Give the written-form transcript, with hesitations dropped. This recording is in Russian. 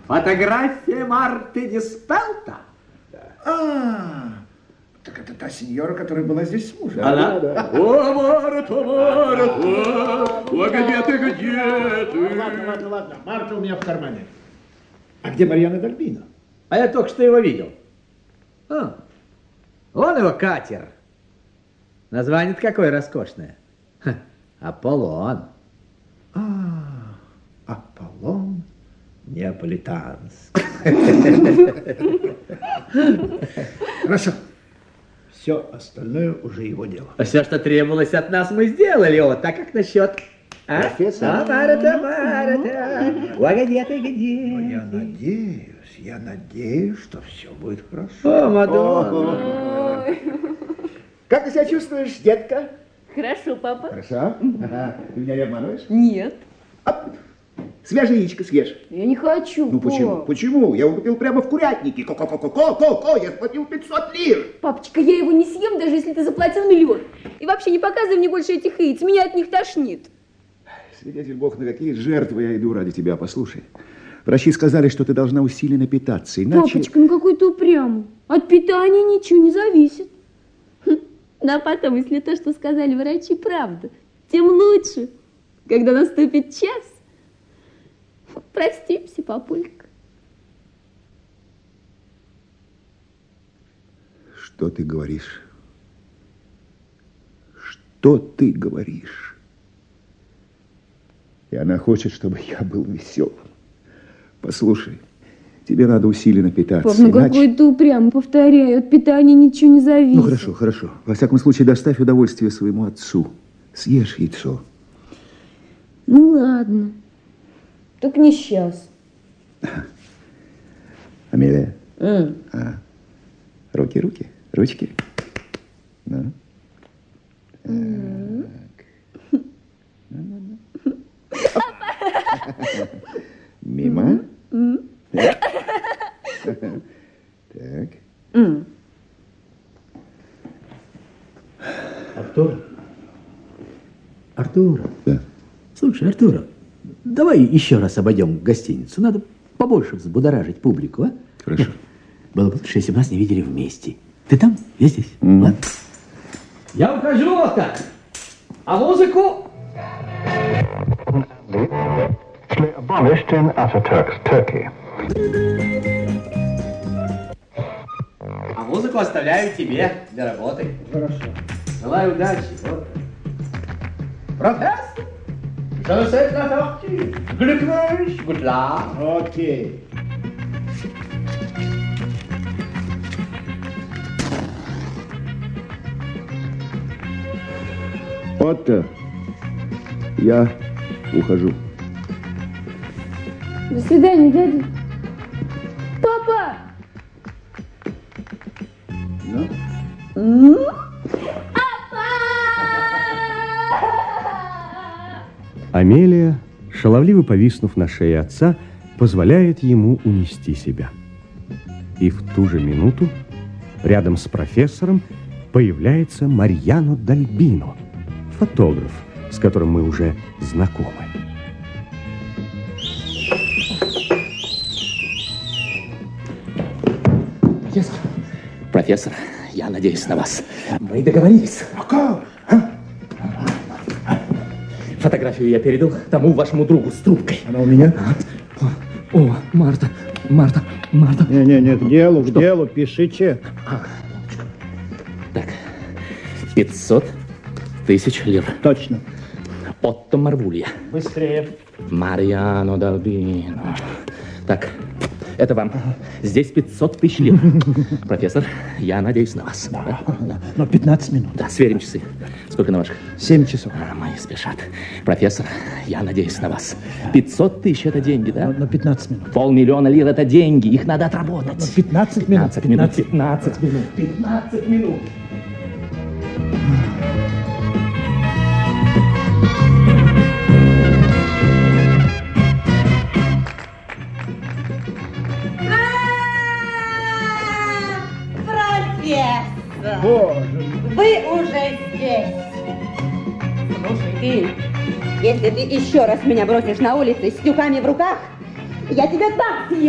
Фотография Марты Диспелта. Так это та сеньора, которая была здесь с мужем. Она? Да. О, Марта, где ты? Ладно. Марта у меня в кармане. А где Марьяна Д'Альбино? А я только что его видел. Вон его катер. Название-то какое роскошное. Аполлон. Аполлон Неаполитанс. Хорошо. Все остальное уже его дело. Все, что требовалось от нас, мы сделали. Вот так как насчет... Профессор. Марта. Я надеюсь, что все будет хорошо. О, Мадонна. Как ты себя чувствуешь, детка? Хорошо, папа. Хорошо. Ты меня не обманываешь? Нет. Свежее яичко съешь. Я не хочу. Ну почему? Почему? Я его купил прямо в курятнике. Я сплатил 500 лир. Папочка, я его не съем, даже если ты заплатил 1 000 000. И вообще не показывай мне больше этих яиц, меня от них тошнит. Свидетель Бог, на какие жертвы я иду ради тебя, послушай. Врачи сказали, что ты должна усиленно питаться, иначе... Папочка, ну какой ты упрямый. От питания ничего не зависит. А потом, если то, что сказали врачи, правда, тем лучше. Когда наступит час, простимся, папулька. Что ты говоришь? Что ты говоришь? И она хочет, чтобы я был веселым. Послушай, тебе надо усиленно питаться. Пап, ну какой ты упрямый, повторяю, от питания ничего не зависит. Ну хорошо. Во всяком случае, доставь удовольствие своему отцу. Съешь яйцо. Ну ладно. Только не сейчас. Амелия. Руки. Ручки. Ну. Так. Мимо. Так. Артур. Да. Слушай, Артур, давай еще раз обойдем гостиницу. Надо побольше взбудоражить публику, а? Хорошо. Было бы лучше, если бы нас не видели вместе. Ты там? Я здесь. Ладно. Я ухожу вот так. А музыку... Abolished in Ataturk's Turkey. А музыку оставляю тебе для работы. Хорошо. Желаю удачи. Вот. Профессор, je sais la partie. Glückwunsch, good luck. Окей. Отто, я ухожу. До свидания, дядя. Папа! Ну? Амелия, шаловливо повиснув на шее отца, позволяет ему унести себя. И в ту же минуту рядом с профессором появляется Марьяно Д'Альбино, фотограф, с которым мы уже знакомы. Профессор, я надеюсь на вас. Мы договорились. Фотографию я передал тому вашему другу с трубкой. Она у меня? О, Марта. Не, к делу, пишите. Так, 500 000 лир. Точно. Отто Марвулья. Быстрее. Марьяно Д'Альбино. Так, это вам. Здесь 500 000 лир. Профессор, я надеюсь на вас. Да. Но 15 минут. Да, сверим часы. Сколько на ваших? 7 часов. Мои спешат. Профессор, я надеюсь на вас. 500 000 это деньги, да? Но 15 минут. 500 000 лир это деньги. Их надо отработать. 15 минут. 15 минут. Профессор! Боже! Вы уже здесь. Слушай, ты, если ты еще раз меня бросишь на улице с тюками в руках, я тебя так съем.